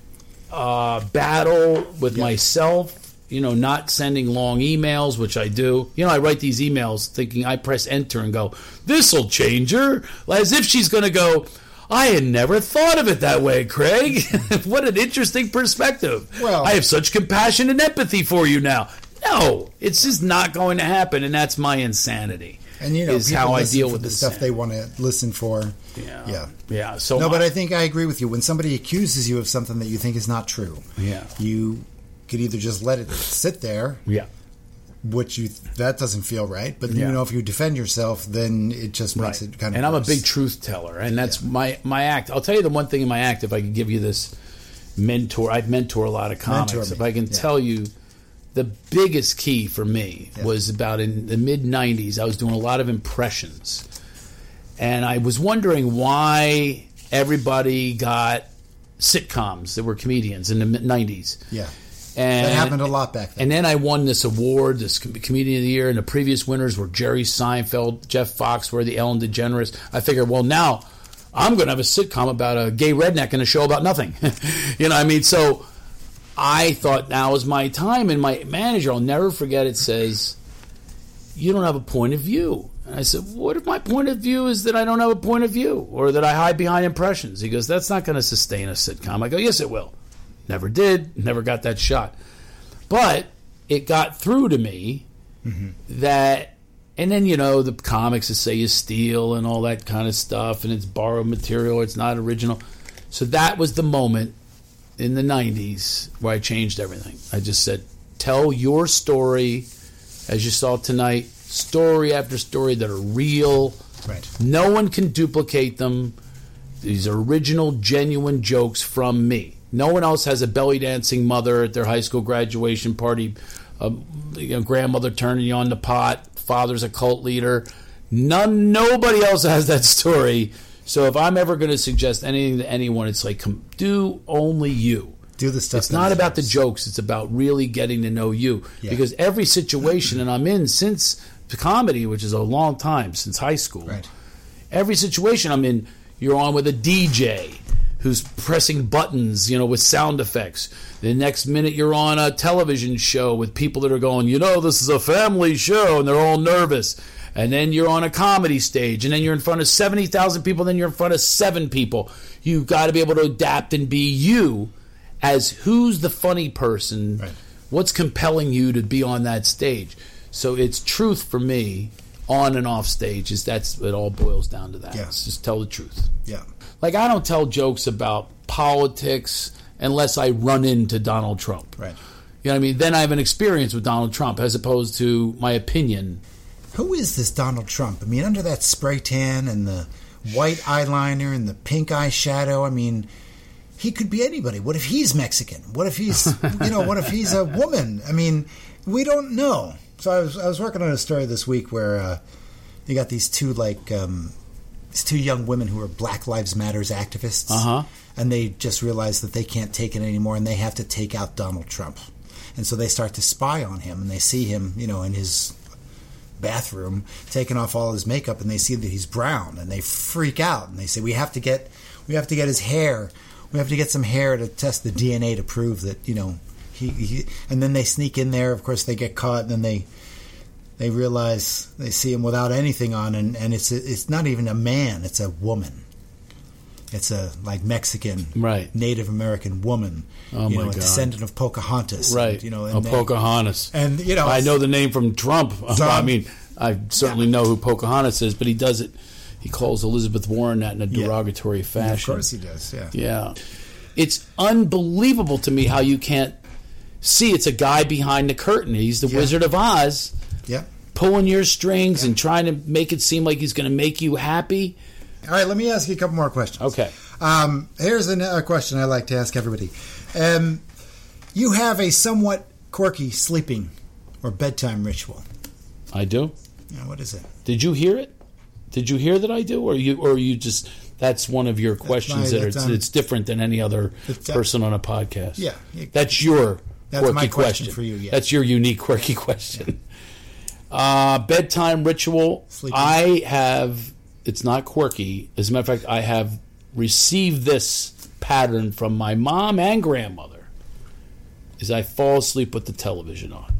uh, battle with Yeah. myself. You know, not sending long emails, which I do. You know, I write these emails thinking I press enter and go, this'll change her. As if she's going to go, I had never thought of it that way, Craig. What an interesting perspective. Well- I have such compassion and empathy for you now. No, it's just not going to happen, and that's my insanity. And you know, is people how I listen deal for with the this stuff they want to listen for. Yeah. Yeah. Yeah. So No, my- but I think I agree with you. When somebody accuses you of something that you think is not true, Yeah. you could either just let it sit there, Yeah. which you that doesn't feel right. But Yeah. you know, if you defend yourself, then it just makes it kind of. And I'm a worse. big truth teller, and that's my my act. I'll tell you the one thing in my act. If I could give you this mentor, I mentor a lot of comics. Mentor me. If I can Yeah. tell you, the biggest key for me Yeah. was about in the mid nineties. I was doing a lot of impressions, and I was wondering why everybody got sitcoms that were comedians in the mid nineties. Yeah, And that happened a lot back then. And then I won this award, this Com- Comedian of the Year, and the previous winners were Jerry Seinfeld, Jeff Foxworthy, Ellen DeGeneres. I figured, well, now I'm going to have a sitcom about a gay redneck and a show about nothing. You know what I mean? So I thought now is my time, and my manager, I'll never forget it, says, you don't have a point of view. And I said, what if my point of view is that I don't have a point of view, or that I hide behind impressions? He goes, that's not going to sustain a sitcom. I go, yes, it will. Never did, never got that shot. But it got through to me mm-hmm. that, and then, you know, the comics that say you steal and all that kind of stuff, and it's borrowed material, it's not original. So that was the moment in the nineties where I changed everything. I just said, tell your story, as you saw tonight, story after story that are real. Right. No one can duplicate them. These are original, genuine jokes from me. No one else has a belly dancing mother at their high school graduation party, a you know, grandmother turning you on the pot, father's a cult leader. None, nobody else has that story. So if I'm ever going to suggest anything to anyone, it's like, come, do only you. Do the stuff. It's not about the jokes. It's about really getting to know you. Yeah. Because every situation, and I'm in since comedy, which is a long time, since high school. Right. Every situation I'm in, you're on with a D J who's pressing buttons, you know, with sound effects. The next minute you're on a television show with people that are going, you know, this is a family show, and they're all nervous. And then you're on a comedy stage, and then you're in front of seventy thousand people, then you're in front of seven people. You've got to be able to adapt and be you as who's the funny person, right. What's compelling you to be on that stage. So it's truth for me, on and off stage, is that's it all boils down to that. Yeah. It's just tell the truth. Yeah. Like, I don't tell jokes about politics unless I run into Donald Trump. Right. You know what I mean? Then I have an experience with Donald Trump as opposed to my opinion. Who is this Donald Trump? I mean, under that spray tan and the white eyeliner and the pink eyeshadow, I mean, he could be anybody. What if he's Mexican? What if he's, you know, what if he's a woman? I mean, we don't know. So I was I was working on a story this week where uh, you got these two, like, um, these two young women who are Black Lives Matters activists. Uh-huh. And they just realize that they can't take it anymore and they have to take out Donald Trump. And so they start to spy on him, and they see him, you know, in his bathroom taking off all his makeup, and they see that he's brown, and they freak out, and they say, we have to get we have to get his hair. We have to get some hair to test the D N A to prove that, you know, he, he and then they sneak in there. Of course, they get caught, and then they they realize they see him without anything on, and, and it's a, it's not even a man, it's a woman. It's a, like, Mexican, right. Native American woman, oh you my know, a God. descendant of Pocahontas. Right, and, you know, and they, Pocahontas. And, you know, I know the name from Trump. So, I mean, I certainly yeah. know who Pocahontas is, but he does it, he calls Elizabeth Warren that in a derogatory yeah. fashion. Yeah, of course he does, yeah. Yeah. It's unbelievable to me how you can't see it's a guy behind the curtain. He's the yeah. Wizard of Oz. Yeah. pulling your strings and trying to make it seem like he's going to make you happy. All right, let me ask you a couple more questions. Okay. Um, here's a question I like to ask everybody. Um, you have a somewhat quirky sleeping or bedtime ritual. I do. Yeah, what is it? Did you hear it? Did you hear that I do, or you, or you just that's one of your questions my, that are, um, it's different than any other person on a podcast. Yeah, that's your that's quirky my question, question for you. Yeah. That's your unique quirky question. Uh, bedtime ritual. Sleeping. I have. It's not quirky. As a matter of fact, I have received this pattern from my mom and grandmother. Is I fall asleep with the television on.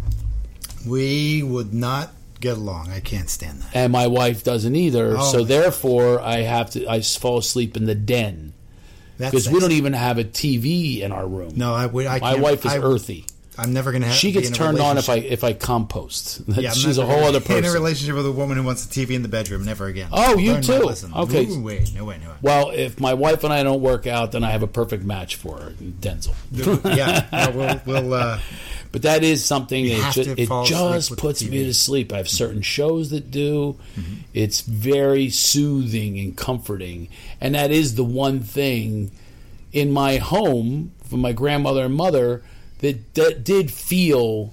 We would not get along. I can't stand that. And my wife doesn't either. Oh, so therefore, I have to. I fall asleep in the den because we don't even have a T V in our room. No, I would. I my can't, wife is I, earthy. I'm never going to have. She gets be in a turned on if I if I compost. Yeah, she's a whole other person. In a relationship with a woman who wants a T V in the bedroom, never again. Oh, you Learn too. Okay. Ooh, wait, no way, no way. Well, if my wife and I don't work out, then I have a perfect match for her, Denzel. yeah, no, we'll. we'll uh, But that is something that ju- it just puts me to sleep. I have certain shows that do. Mm-hmm. It's very soothing and comforting. And that is the one thing in my home from my grandmother and mother that, that did feel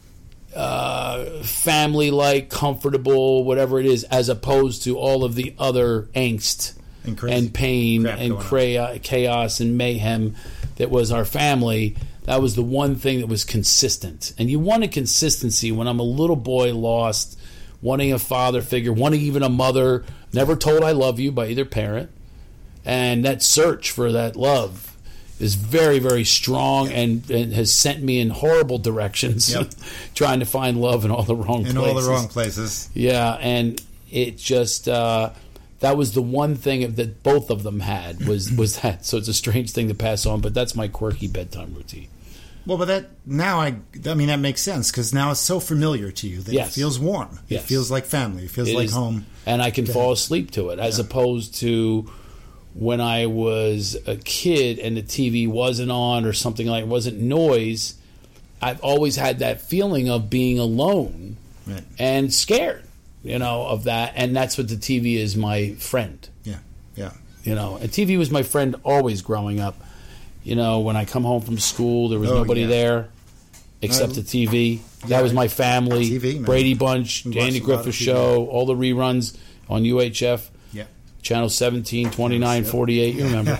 uh, family-like, comfortable, whatever it is, as opposed to all of the other angst and, and pain and cra- chaos and mayhem that was our family. That was the one thing that was consistent. And you want a consistency when I'm a little boy lost, wanting a father figure, wanting even a mother, never told I love you by either parent. And that search for that love is very, very strong and, and has sent me in horrible directions, yep. trying to find love in all the wrong in places. In all the wrong places. Yeah, and it just... Uh, that was the one thing that both of them had was, was that. So it's a strange thing to pass on, but that's my quirky bedtime routine. Well, but that now I, I mean that makes sense because now it's so familiar to you that yes. it feels warm. Yes. It feels like family. It feels it like is, home, and I can okay. fall asleep to it as yeah. opposed to when I was a kid and the T V wasn't on or something like it wasn't noise. I've always had that feeling of being alone right. and scared, you know, of that, and that's what the T V is, my friend. Yeah, yeah. You know, and T V was my friend always growing up. You know, when I come home from school, there was oh, nobody yeah. there except no, the T V. That yeah, was my family. T V, man. Brady Bunch, we Andy Griffith Show, all the reruns on U H F. Yeah. Channel seventeen, twenty-nine, forty-eight, you remember.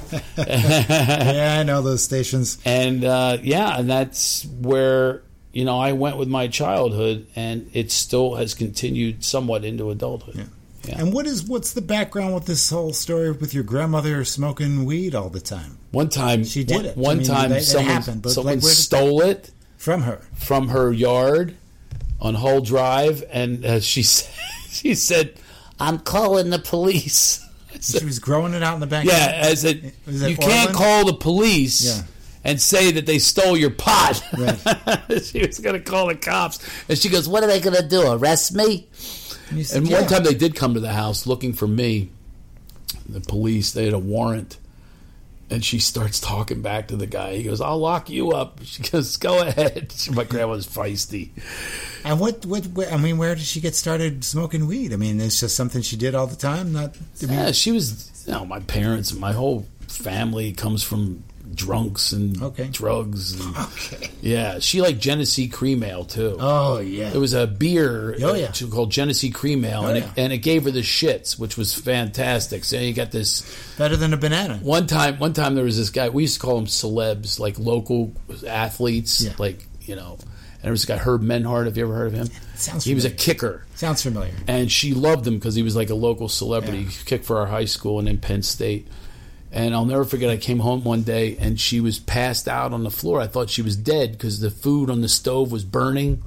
Yeah, I know those stations. And, uh, yeah, and that's where, you know, I went with my childhood, and it still has continued somewhat into adulthood. Yeah. Yeah. And what is what's the background with this whole story with your grandmother smoking weed all the time? One time she did one, it. One I mean, time that, someone, that happened, but someone like, stole it from her from her yard on Hull Drive, and uh, she said, she said, "I'm calling the police." Said, she was growing it out in the back. Yeah, I said, you Orland? Can't call the police. Yeah. And say that they stole your pot. Right. She was going to call the cops. And she goes, what are they going to do, arrest me? And, said, and yeah. one time they did come to the house looking for me. The police, they had a warrant. And she starts talking back to the guy. He goes, I'll lock you up. She goes, go ahead. My grandma's feisty. And what, what, what, I mean, where did she get started smoking weed? I mean, it's just something she did all the time? Not. I mean, yeah, she was, you know, my parents, my whole family comes from drunks and okay. drugs. And, okay. Yeah, she liked Genesee Cream Ale too. Oh yeah, it was a beer oh, yeah. uh, called Genesee Cream Ale, oh, and, yeah. it, and it gave her the shits, which was fantastic. So you got this better than a banana. One time, one time there was this guy. We used to call him celebs, like local athletes, yeah. like you know. And there was this guy Herb Menhart. Have you ever heard of him? Sounds. He familiar. was a kicker. Sounds familiar. And she loved him because he was like a local celebrity. Yeah. He kicked for our high school and in Penn State. And I'll never forget, I came home one day, and she was passed out on the floor. I thought she was dead because the food on the stove was burning.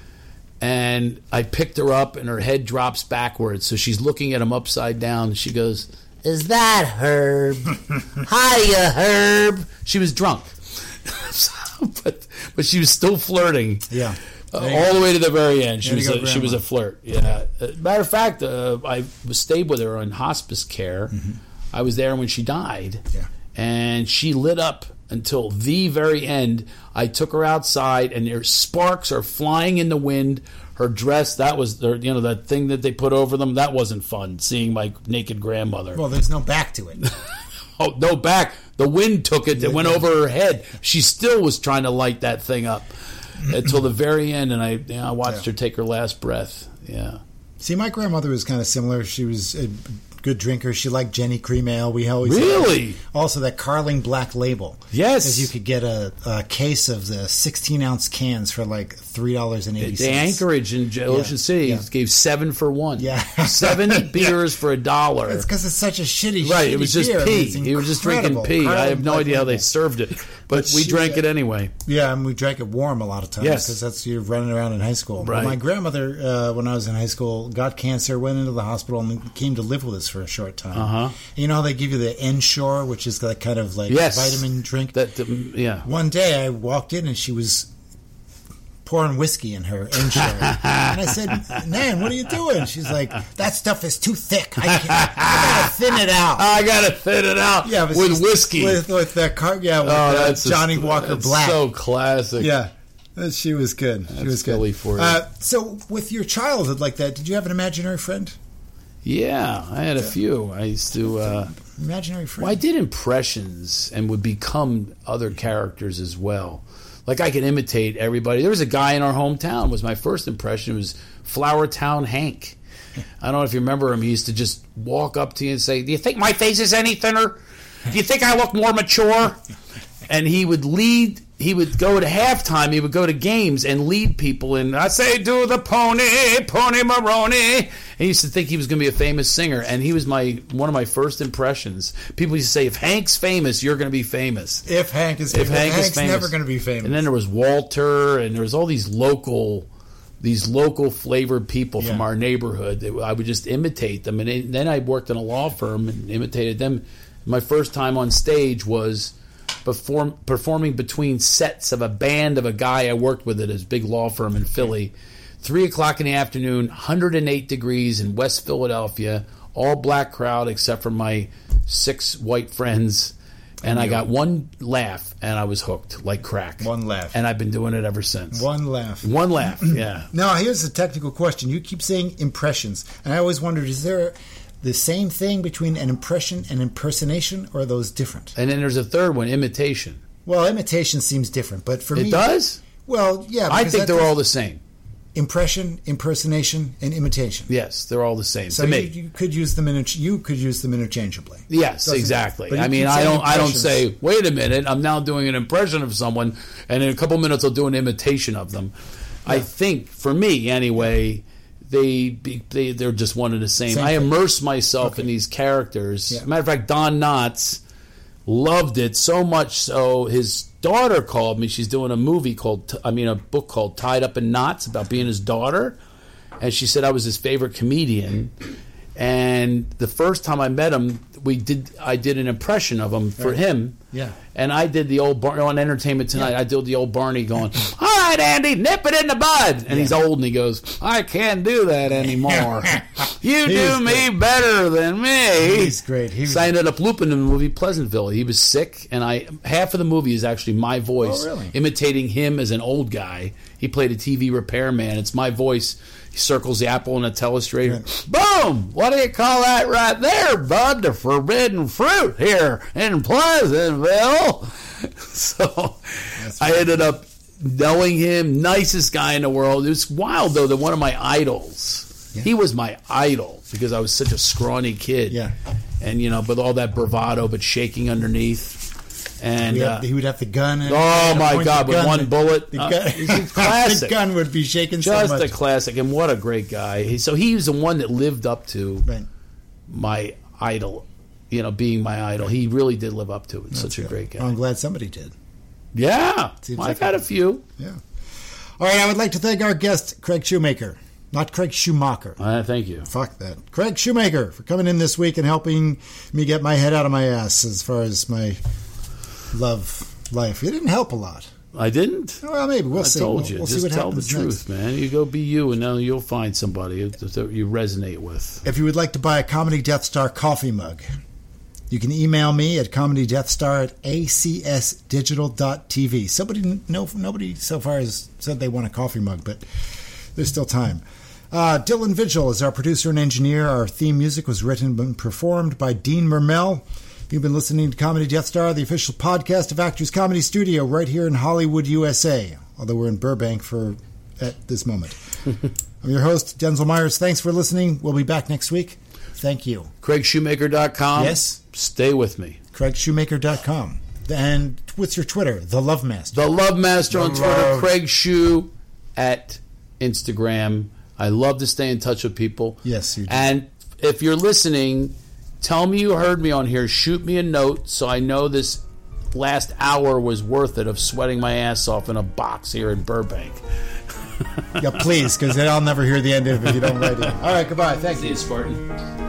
And I picked her up, and her head drops backwards. So she's looking at him upside down, and she goes, is that Herb? Hiya, Herb. She was drunk. but but she was still flirting. Yeah. Uh, all the way to the very end. She was a, she was a flirt. Yeah. Uh, matter of fact, uh, I stayed with her in hospice care. Mm-hmm. I was there when she died, yeah. and she lit up until the very end. I took her outside, and their sparks are flying in the wind. Her dress, that was, the, you know, that thing that they put over them, that wasn't fun, seeing my naked grandmother. Well, there's no back to it. Oh, no back. The wind took it. It went over her head. She still was trying to light that thing up until the very end, and I, you know, I watched yeah. her take her last breath. Yeah. See, my grandmother was kind of similar. She was a good drinker. She liked Jenny Cream Ale. We always really also that Carling Black Label. Yes, because you could get a, a case of the sixteen ounce cans for like three dollars and eighty cents. The Anchorage in Ocean yeah. City yeah. gave seven for one. Yeah, seven beers yeah. for a dollar. It's because it's such a shitty, right? Shitty it was just beer. pee. You were just drinking pee. Carling I have no Black idea Label. how they served it, but, but we she, drank it anyway. Yeah, and we drank it warm a lot of times because yes. that's you're running around in high school. Right. But my grandmother, uh, when I was in high school, got cancer, went into the hospital, and came to live with us for a short time. Uh-huh. You know how they give you the Ensure, which is that kind of like yes. vitamin drink. That um, yeah. One day I walked in and she was pouring whiskey in her Ensure, and I said, "Nan, what are you doing?" She's like, "That stuff is too thick. I, can't, I gotta thin it out. I gotta thin it out. Yeah, with whiskey, with with that car. Yeah, with oh, uh, that's Johnny a, Walker that's Black. So classic. Yeah." She was good. That's she was silly good. for you. Uh, so, with your childhood like that, did you have an imaginary friend? Yeah, I had a few. I used to uh, imaginary friend. Well, I did impressions and would become other characters as well. Like I could imitate everybody. There was a guy in our hometown. Was my first impression. It was Flower Town Hank. I don't know if you remember him. He used to just walk up to you and say, "Do you think my face is any thinner? Do you think I look more mature?" And he would lead. He would go to halftime. He would go to games and lead people. And I say, "Do the pony, Pony Maroney." He used to think he was going to be a famous singer, and he was my one of my first impressions. People used to say, "If Hank's famous, you're going to be famous." If Hank is if famous, Hank Hank's is famous. never going to be famous. And then there was Walter, and there was all these local, these local flavored people yeah. from our neighborhood. That I would just imitate them, and then I worked in a law firm and imitated them. My first time on stage was Perform, performing between sets of a band of a guy I worked with at his big law firm in Philly. Three o'clock in the afternoon, one hundred eight degrees in West Philadelphia, all black crowd except for my six white friends. And I got one laugh, and I was hooked like crack. One laugh. And I've been doing it ever since. One laugh. One laugh, yeah. Now, here's a technical question. You keep saying impressions. And I always wondered, is there the same thing between an impression and impersonation, or are those different? And then there's a third one, imitation. Well, imitation seems different, but for it me... It does? Well, yeah. I think they're all the same. Impression, impersonation, and imitation. Yes, they're all the same. So to you, me. you could use them in, you could use them interchangeably. Yes, Doesn't exactly. But I mean, I don't I don't say, "Wait a minute, I'm now doing an impression of someone," and in a couple minutes I'll do an imitation of them. Yeah. I think for me anyway, they they they're just one and the same. same I immerse myself okay. in these characters. Yeah. Matter of fact, Don Knotts loved it so much so his daughter called me. She's doing a movie called, I mean, a book called Tied Up in Knots about being his daughter. And she said I was his favorite comedian. And the first time I met him, we did. I did an impression of him for right. him. Yeah. And I did the old Bar- on Entertainment Tonight. Yeah. I did the old Barney going, "All right, Andy, nip it in the bud." And yeah. he's old, and he goes, "I can't do that anymore. You do me great. better than me." He's great. He was so I ended up looping in the movie Pleasantville. He was sick, and I half of the movie is actually my voice, oh, really? imitating him as an old guy. He played a T V repairman. It's my voice. He circles the apple in a telestrator. Right. Boom! What do you call that right there, bud? The forbidden fruit here in Pleasantville. So That's I right. ended up knowing him, nicest guy in the world. It was wild, though, that one of my idols, yeah. he was my idol because I was such a scrawny kid. Yeah. And, you know, with all that bravado but shaking underneath. And he, uh, had, he would have the gun. And oh my God! With one bullet, the uh, gun, it's classic. The gun would be shaking Just so much. a classic, and what a great guy! He, so he was the one that lived up to right. my idol. You know, being my idol, he really did live up to it. That's Such a good. great guy. Well, I'm glad somebody did. Yeah, Seems I've like had a, a few. Yeah. All right, I would like to thank our guest, Craig Shoemaker. Not Craig Schumacher. Uh, thank you. Fuck that. Craig Shoemaker for coming in this week and helping me get my head out of my ass as far as my love life. You didn't help a lot. I didn't? Well, maybe. We'll I see. told we'll, you. we'll Just see what tell the happens truth, next. man. You go be you, and then you'll find somebody that you resonate with. If you would like to buy a Comedy Death Star coffee mug, You can email me at comedydeathstar at a c s digital dot t v. Somebody, no, nobody so far has said they want a coffee mug, but there's still time. Uh, Dylan Vigil is our producer and engineer. Our theme music was written and performed by Dean Mermel. You've been listening to Comedy Death Star, the official podcast of Actors Comedy Studio right here in Hollywood, U S A, although we're in Burbank for at this moment. I'm your host, Denzel Myers. Thanks for listening. We'll be back next week. Thank you. Craig Shoemaker dot com. Yes. Stay with me. Craig Shoemaker dot com. And what's your Twitter? The Love Master. The Love Master The on Twitter. Love. Craig Shoe at Instagram. I love to stay in touch with people. Yes, you do. And if you're listening, tell me you heard me on here. Shoot me a note so I know this last hour was worth it of sweating my ass off in a box here in Burbank. Yeah, please, because I'll never hear the end of it if you don't write it. All right, goodbye. Thank you. See you, Spartan.